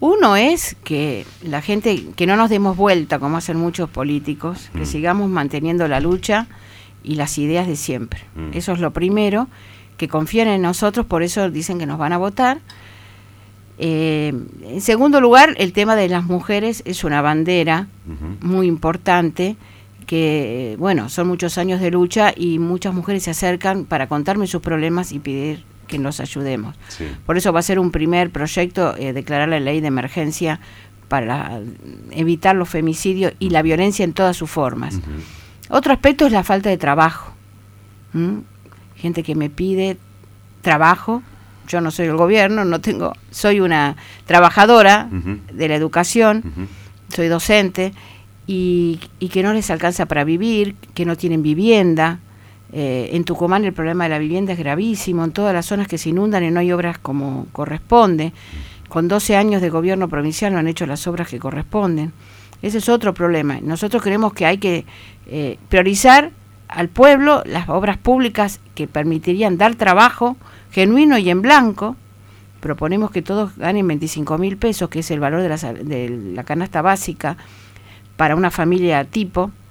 Uno es que la gente, que no nos demos vuelta como hacen muchos políticos, que sigamos manteniendo la lucha y las ideas de siempre. Eso es lo primero, que confíen en nosotros, por eso dicen que nos van a votar. En segundo lugar, el tema de las mujeres es una bandera muy importante, que bueno, son muchos años de lucha y muchas mujeres se acercan para contarme sus problemas y pedir que nos ayudemos. Sí. Por eso va a ser un primer proyecto, declarar la ley de emergencia para evitar los femicidios y la violencia en todas sus formas. Otro aspecto es la falta de trabajo. Gente que me pide trabajo. Yo no soy el gobierno, soy una trabajadora de la educación, soy docente, y que no les alcanza para vivir, que no tienen vivienda. En Tucumán el problema de la vivienda es gravísimo, en todas las zonas que se inundan y no hay obras como corresponde. Con 12 años de gobierno provincial no han hecho las obras que corresponden. Ese es otro problema. Nosotros creemos que hay que priorizar al pueblo las obras públicas que permitirían dar trabajo genuino y en blanco. Proponemos que todos ganen 25.000 pesos, que es el valor de la canasta básica para una familia tipo.